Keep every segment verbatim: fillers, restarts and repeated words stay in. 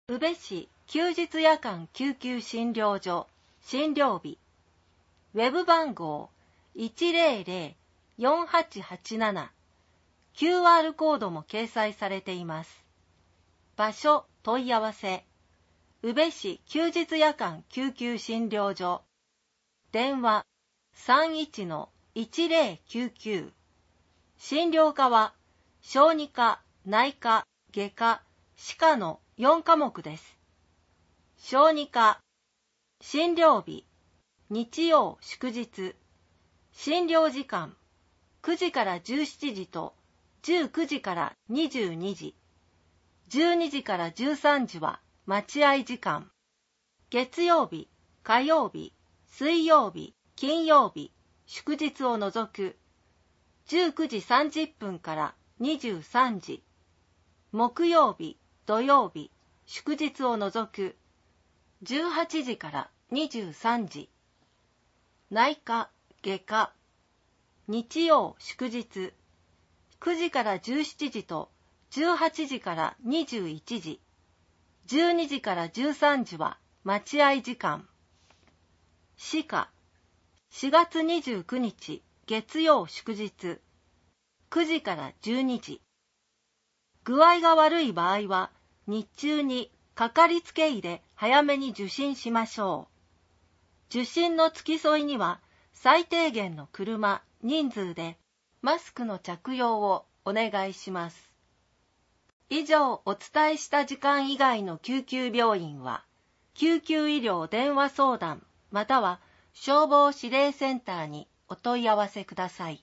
宇部市休日夜間救急診療所診療日、ウェブ番号 いちゼロゼロ よんはちはちなな、キューアール コードも掲載されています。場所問い合わせ、宇部市休日夜間救急診療所、電話 さんいちのいちゼロきゅうきゅう、診療科は小児科、内科、外科、歯科のよん科目です。小児科、診療日、日曜祝日、診療時間、くじからじゅうしちじとじゅうくじからにじゅうにじ、じゅうにじからじゅうさんじは待合時間。月曜日、火曜日、水曜日、金曜日、祝日を除くじゅうくじさんじゅっぷんからにじゅうさんじ、木曜日、土曜日、祝日を除くじゅうはちじからにじゅうさんじ、内科、外科、日曜祝日、くじからじゅうしちじとじゅうはちじからにじゅういちじ、じゅうにじからじゅうさんじは待合時間。歯科、しがつにじゅうくにち月曜祝日、くじからじゅうにじ。具合が悪い場合は日中にかかりつけ医で早めに受診しましょう。受診の付き添いには最低限の車、人数でマスクの着用をお願いします。以上お伝えした時間以外の救急病院は救急医療電話相談または消防指令センターにお問い合わせください。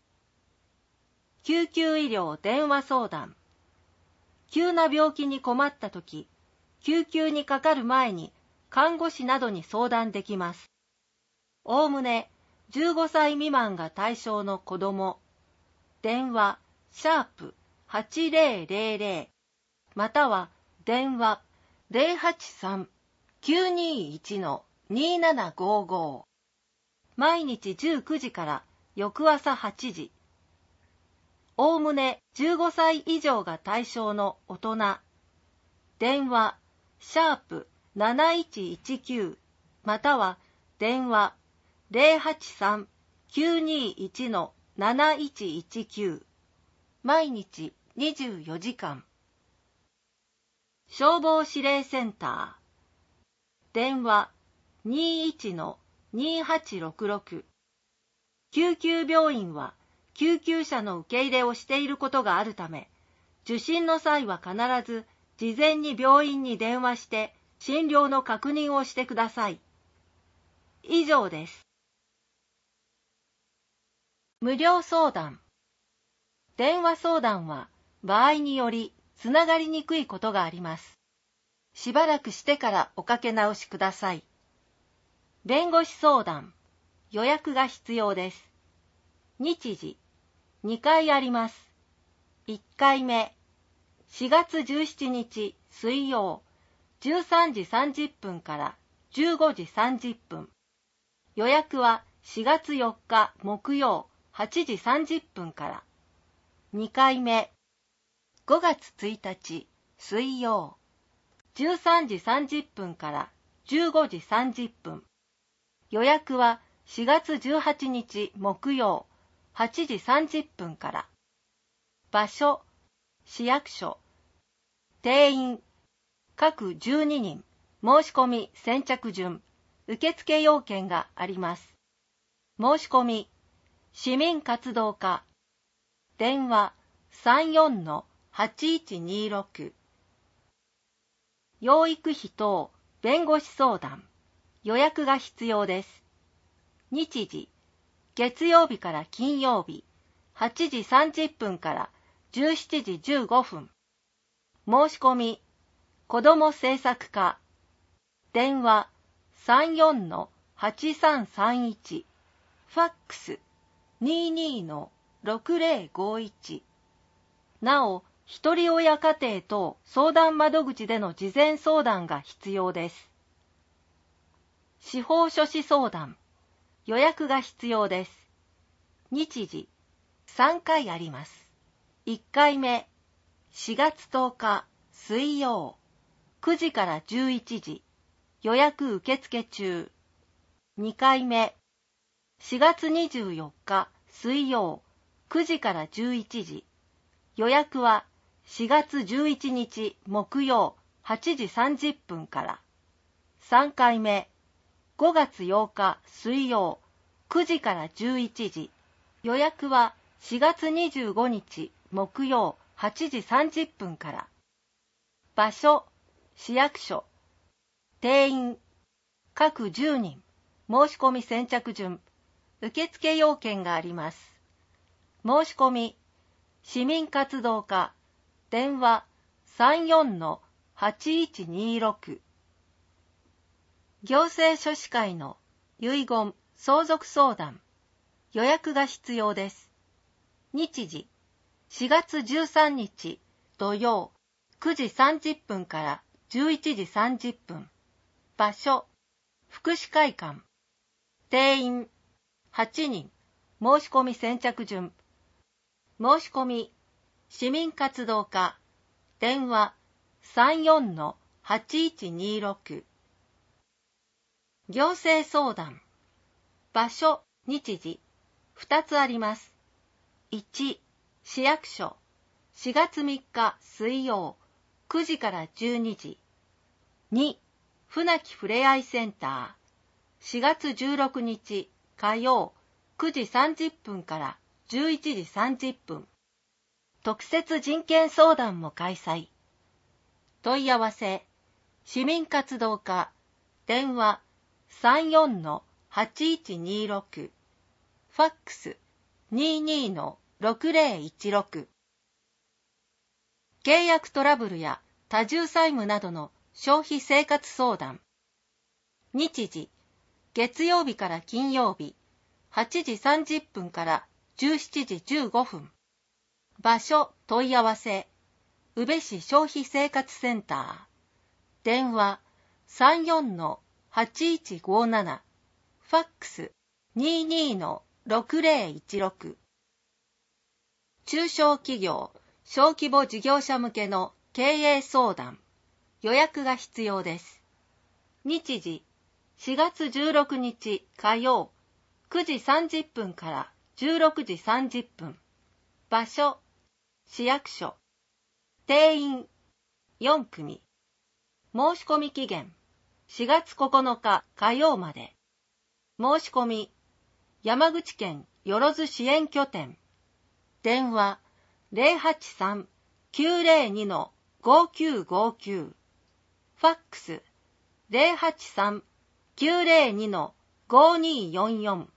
救急医療電話相談。急な病気に困ったとき、救急にかかる前に看護師などに相談できます。おおむねじゅうごさい未満が対象の子ども、電話シャープはちゼロゼロゼロまたは電話 ゼロはちさん きゅうにいち のにななごご、毎日じゅうくじから翌朝はちじ。おおむねじゅうごさい以上が対象の大人、電話シャープなないちいちきゅうまたは電話 ゼロはちさん きゅうにいち のなないちいちきゅう、毎日にじゅうよじかん。消防指令センター、電話 にいちのにはちろくろく。救急病院は救急車の受け入れをしていることがあるため、受診の際は必ず事前に病院に電話して診療の確認をしてください。以上です。無料相談。電話相談は場合によりつながりにくいことがあります。しばらくしてからおかけ直しください。弁護士相談。予約が必要です。日時。にかいあります。いっかいめ。しがつじゅうしちにち水曜、じゅうさんじさんじゅっぷんからじゅうごじさんじゅっぷん。予約はしがつよっか木曜はちじさんじゅっぷんから。にかいめ。ごがつついたち水曜、じゅうさんじさんじゅっぷんからじゅうごじさんじゅっぷん。予約はしがつじゅうはちにち木曜はちじさんじゅっぷんから。場所、市役所。定員、各じゅうににん。申し込み先着順。受付要件があります。申し込み、市民活動課。電話 さんよんのはちいちにろく。養育費等弁護士相談。予約が必要です。日時、月曜日から金曜日、はちじさんじゅっぷんからじゅうしちじじゅうごふん。申し込み、子ども政策課。電話 さんよんのはちさんさんいち。ファックス ににのろくぜろごいち。なお、ひとり親家庭等相談窓口での事前相談が必要です。司法書士相談。予約が必要です。日時、さんかいあります。いっかいめ、しがつとおか水曜、 くじからじゅういちじ、予約受付中。にかいめ、しがつにじゅうよっか水曜、くじからじゅういちじ、予約はしがつじゅういちにち木曜、はちじさんじゅっぷんから。さんかいめ、ごがつようか水曜、くじからじゅういちじ、予約はしがつにじゅうごにち木曜、はちじさんじゅっぷんから。場所、市役所。定員、各じゅうにん。申し込み先着順。受付要件があります。申し込み、市民活動課、電話 さんよんのはちいちにろく。行政書士会の遺言相続相談。予約が必要です。日時、しがつじゅうさんにち土曜、くじさんじゅっぷんからじゅういちじさんじゅっぷん。場所、福祉会館。定員、はちにん。申し込み先着順。申し込み、市民活動課、電話 さんよんのはちいちにろく。行政相談。場所、日時、ふたつあります。いち、市役所、しがつみっか水曜、くじからじゅうにじ。に、船木ふれあいセンター、しがつじゅうろくにち火曜、くじさんじゅっぷんからじゅういちじさんじゅっぷん。特設人権相談も開催。問い合わせ、市民活動課、電話 さんよんのはちいちにろく。ファックス にじゅうにのろくぜろいちろく。契約トラブルや多重債務などの消費生活相談。日時、月曜日から金曜日、はちじさんじゅっぷんからじゅうしちじじゅうごふん。場所問い合わせ、宇部市消費生活センター。電話 さんよんのはちいちごなな。ファックス にじゅうにのろくぜろいちろく。中小企業、小規模事業者向けの経営相談。予約が必要です。日時、しがつじゅうろくにち火曜、くじさんじゅっぷんからじゅうろくじさんじゅっぷん。場所、市役所。定員、よんくみ。申し込み期限、しがつここのか火曜まで。申し込み、山口県よろず支援拠点。電話 ゼロはちさん きゅうゼロにのごきゅうごきゅう。ファックス ゼロはちさん きゅうゼロにのごによんよん。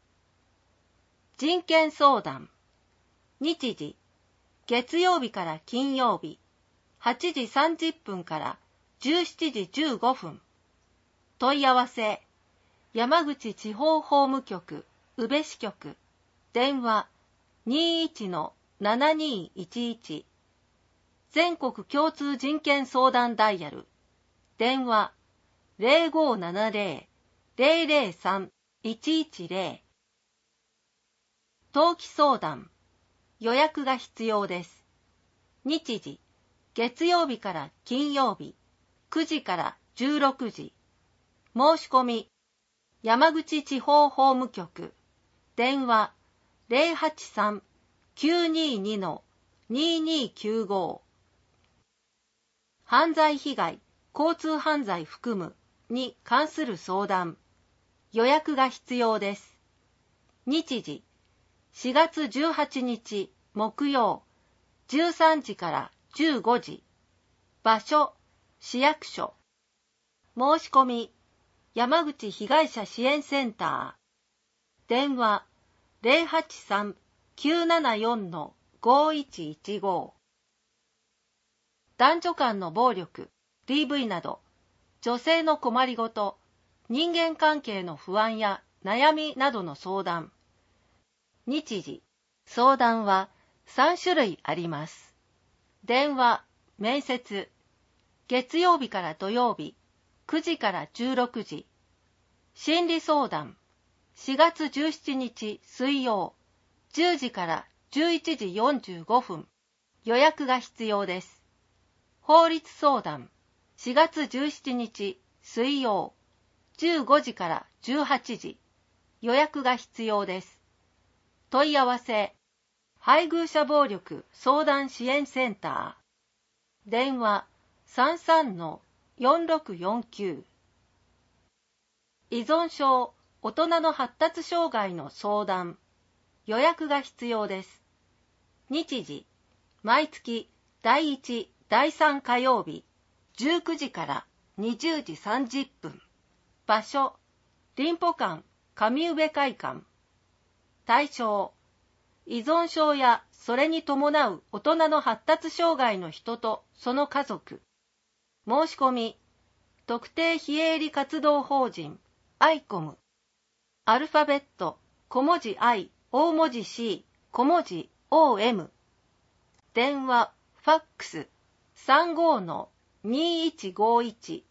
人権相談。日時、月曜日から金曜日、はちじさんじゅっぷんからじゅうしちじじゅうごふん。問い合わせ、山口地方法務局、宇部支局、電話 にじゅういちのななにいちいち。全国共通人権相談ダイヤル、電話 ゼロごななゼロ ゼロゼロさん いちいちゼロ。登記相談。予約が必要です。日時、月曜日から金曜日、くじからじゅうろくじ。申し込み、山口地方法務局、電話 ゼロはちさん きゅうににのににきゅうご。犯罪被害、交通犯罪含むに関する相談。予約が必要です。日時、しがつじゅうはちにち木曜、じゅうさんじからじゅうごじ。場所、市役所。申し込み、山口被害者支援センター。電話 ゼロはちさん きゅうななよんのごいちいちご。男女間の暴力、ディーブイ など、女性の困りごと、人間関係の不安や悩みなどの相談。日時、相談はさんしゅるいあります。電話、面接。月曜日から土曜日、くじからじゅうろくじ。心理相談。しがつじゅうしちにち水曜、じゅうじからじゅういちじよんじゅうごふん。予約が必要です。法律相談。 しがつじゅうしちにち水曜じゅうごじからじゅうはちじ、予約が必要です。問い合わせ、配偶者暴力相談支援センター、電話 さんさんのよんろくよんきゅう。依存症、大人の発達障害の相談、予約が必要です。日時、毎月だいいち、だいさん火曜日、じゅうくじからにじゅうじさんじゅっぷん。場所、林保館上宇部会館。対象、依存症やそれに伴う大人の発達障害の人とその家族。申し込み、特定非営利活動法人アイコム。アルファベット小文字 I、大文字 C、小文字 オーエム。電話、ファックス さんごのにいちごいち。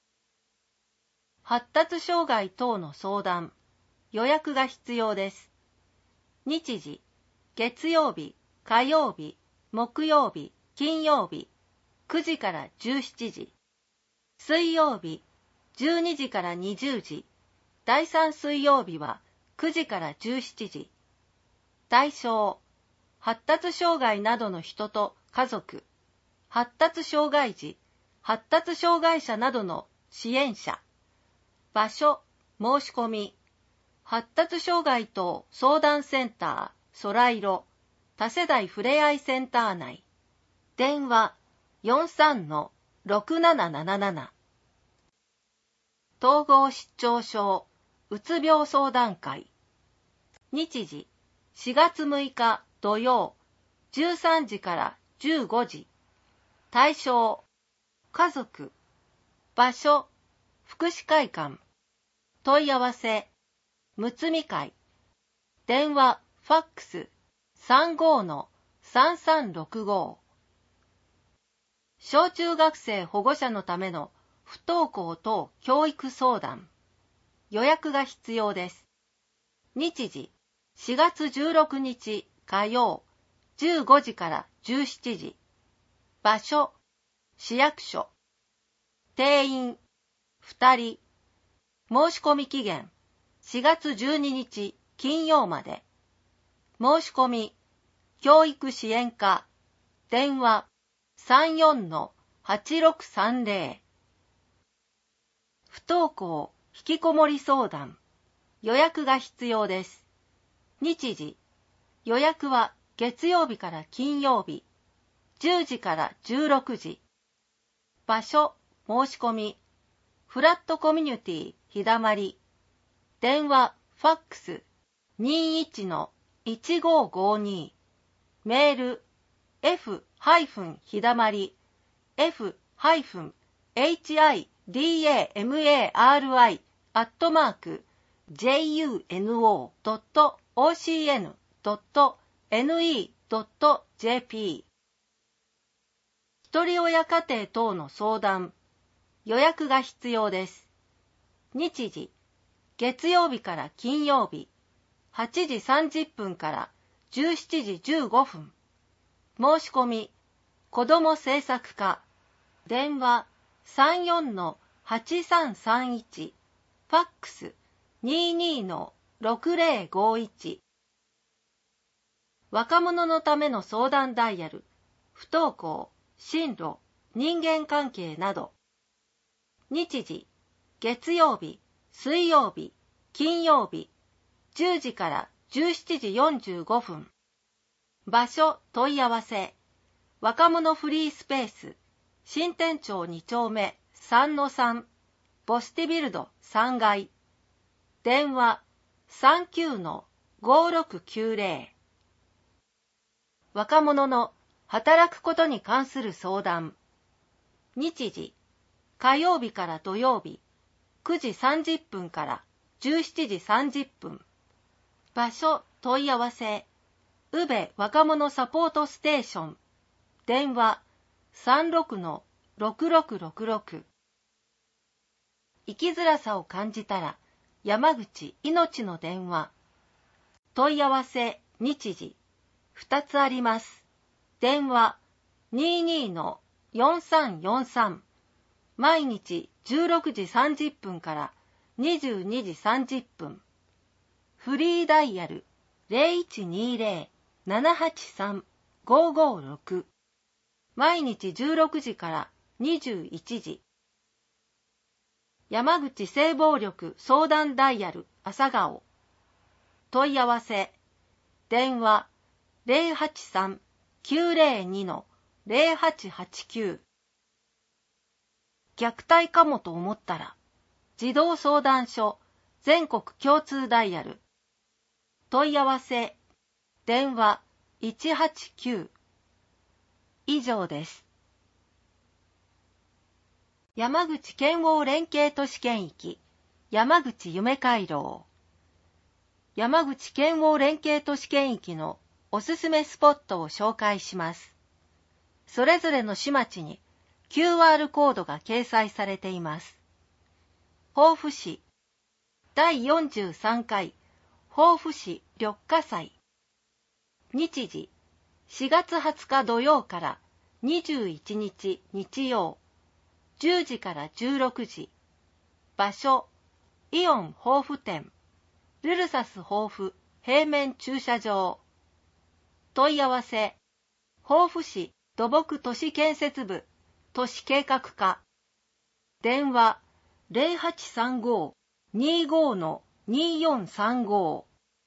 発達障害等の相談、予約が必要です。日時、月曜日、火曜日、木曜日、金曜日、くじからじゅうしちじ。水曜日、じゅうにじからにじゅうじ。だいさん水曜日はくじからじゅうしちじ。対象、発達障害などの人と家族、発達障害児、発達障害者などの支援者。場所、申し込み、発達障害等相談センター、そらいろ、多世代ふれあいセンター内。電話、よんさんのろくなななななな。統合失調症、うつ病相談会。日時、しがつむいか土曜、じゅうさんじからじゅうごじ。対象、家族。場所、福祉会館。問い合わせ、むつみ会。電話、ファックス、さんごのさんさんろくご。小中学生保護者のための不登校等教育相談。予約が必要です。日時、しがつじゅうろくにち火曜、じゅうごじからじゅうしちじ。場所、市役所。定員、ふたり。申し込み期限、しがつじゅうににち金曜まで。申し込み、教育支援課。電話、さんよんのはちろくさんぜろ。不登校、引きこもり相談。予約が必要です。日時、予約は月曜日から金曜日、じゅうじからじゅうろくじ。場所、申し込み、フラットコミュニティひだまり。電話、ファックス、にいちのいちごごに。メール、f- ひだまり、f- エイチアイディーエーエムエーアールアイ アットマーク ジェイユーエヌオードットオーシーエヌドットエヌイードットジェーピー。ひとり親家庭等の相談、予約が必要です。日時、月曜日から金曜日、はちじさんじゅっぷんからじゅうしちじじゅうごふん。申し込み、子ども政策課。電話、さんよんのはちさんさんいち。ファックス、ににのろくぜろごいち。若者のための相談ダイヤル、不登校、進路、人間関係など。日時、月曜日、水曜日、金曜日、じゅうじからじゅうしちじよんじゅうごふん。場所、問い合わせ。若者フリースペース、新店町に丁目さんのさん、ボスティビルドさんがい。電話、さんきゅうのごろくきゅうぜろ。若者の働くことに関する相談。日時、火曜日から土曜日、くじさんじゅっぷんからじゅうしちじさんじゅっぷん。場所、問い合わせ。宇部若者サポートステーション。電話、さんろくのろくろくろくろく。生きづらさを感じたら、山口いのちの電話。問い合わせ、日時。ふたつあります。電話、ににのよんさんよんさん。 毎日じゅうろくじさんじゅっぷんからにじゅうにじさんじゅっぷん。フリーダイヤル ゼロいちにーゼロ ななはちさん ごーごーろく。毎日じゅうろくじからにじゅういちじ。山口性暴力相談ダイヤル朝顔。問い合わせ。電話 ゼロはちさん きゅうゼロに ゼロはちはちきゅう。虐待かもと思ったら、児童相談所全国共通ダイヤル。問い合わせ。電話いちはちきゅう。以上です。山口県央連携都市圏域山口夢回廊。山口県央連携都市圏域のおすすめスポットを紹介します。それぞれの市町に キューアール コードが掲載されています。防府市だいよんじゅうさんかい防府市緑化祭。日時しがつはつか土曜からにじゅういちにち日曜じゅうじからじゅうろくじ。場所イオン防府店ルルサス防府平面駐車場。問い合わせ。防府市土木都市建設部都市計画課。電話 ゼロはちさんご にーご にーよんさんご。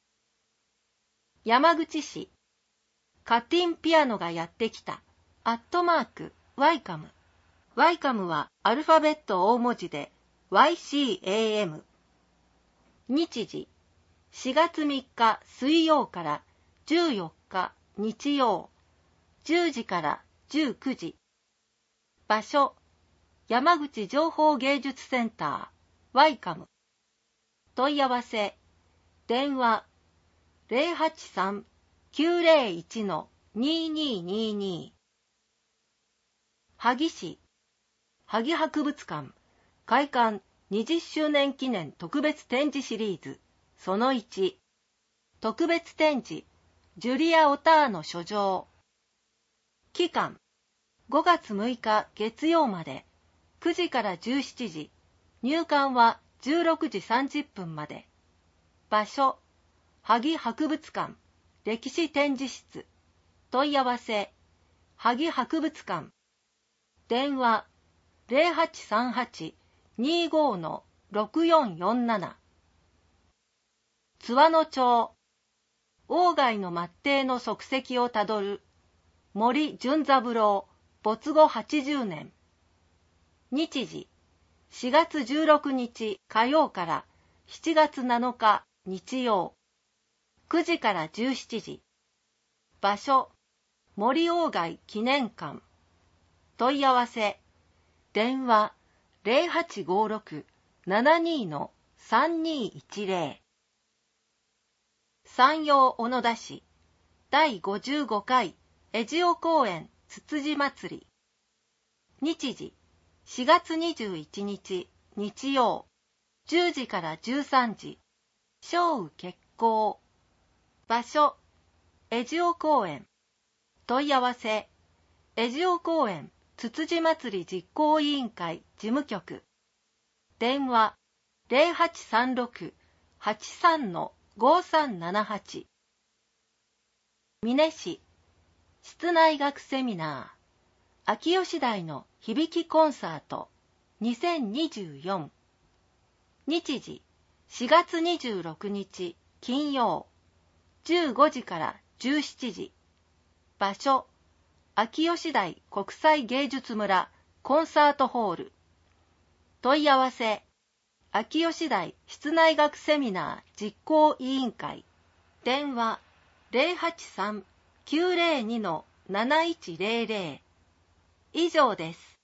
山口市カティンピアノがやってきたアットマークワイカム。ワイカムはアルファベット大文字で ワイシーエーエム。日時しがつみっか水曜からじゅうよっか日曜じゅうじからじゅうくじ。場所山口情報芸術センターワイカム。問い合わせ。電話ゼロはちさん きゅうゼロいち にーにーにーにー。萩市萩博物館開館にじゅっしゅうねん記念特別展示シリーズそのいち。特別展示ジュリア・オターの書状。期間ごがつむいか月曜までくじからじゅうしちじ。入館はじゅうろくじさんじゅっぷんまで。場所萩博物館歴史展示室。問い合わせ。萩博物館。電話ゼロはちさんはち にーご ろくよんよんなな。津和野町鴎外の末弟の足跡をたどる森純三郎没後はちじゅうねん。日時しがつじゅうろくにち火曜からしちがつなのか日曜くじからじゅうしちじ。場所森鴎外記念館。問い合わせ。電話ゼロはちごろく ななにー さんにーいちゼロ。山陽小野田市だいごじゅうごかい江塩公園つつじ祭り。日時しがつにじゅういちにち日曜じゅうじからじゅうさんじ。小雨決行。場所江塩公園。問い合わせ。江塩公園つつじ祭り実行委員会事務局。電話ゼロはちさんろく はちさん ごさんななはち。美祢市室内楽セミナー秋吉台の響きコンサートにせんにじゅうよん。日時しがつにじゅうろくにち金曜じゅうごじからじゅうしちじ。場所秋吉台国際芸術村コンサートホール。問い合わせ。秋吉台室内楽セミナー実行委員会。電話ゼロはちさん きゅうゼロに なないちゼロゼロ。以上です。